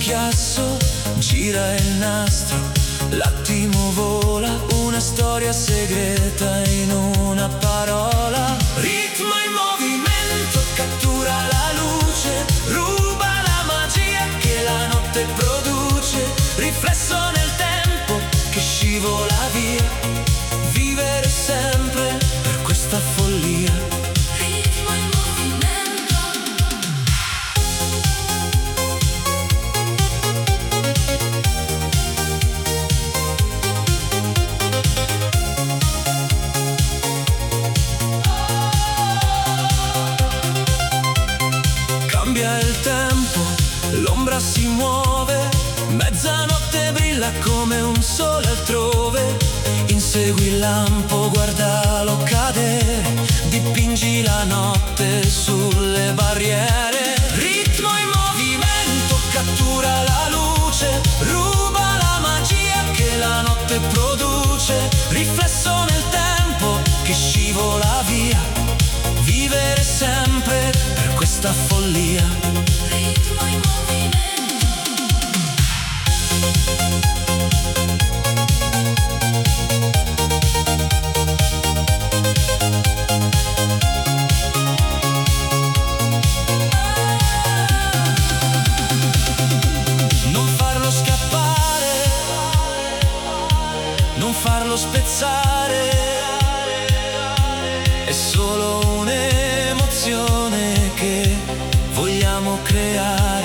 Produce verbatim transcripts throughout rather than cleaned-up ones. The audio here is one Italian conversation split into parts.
chiasso, gira il nastro, l'attimo vola, una storia segreta in una parola. Ritmo in movimento, cattura la luce, ruba la magia che la notte produce, riflesso nel tempo che scivola via, vivere sempre per questa follia. Ritmo in movimento. Cambia il tempo, l'ombra si muove, mezzanotte brilla come un sole altrove. Insegui il lampo, guardalo cadere, dipingi la notte sulle barriere. Ritmo in movimento, cattura la luce, ruba la magia che la notte produce, riflesso nel tempo che scivola via, vivere sempre per questa follia. Ritmo in movimento. Non farlo scappare, non farlo spezzare, è solo un'emozione che vogliamo creare.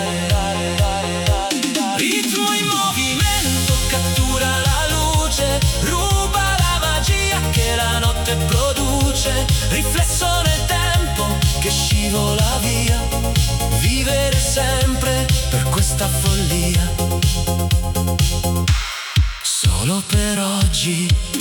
Ritmo in movimento, cattura la luce, ruba la magia che la notte produce, riflesso nel tempo che scivola via, vivere sempre per questa follia. Solo per oggi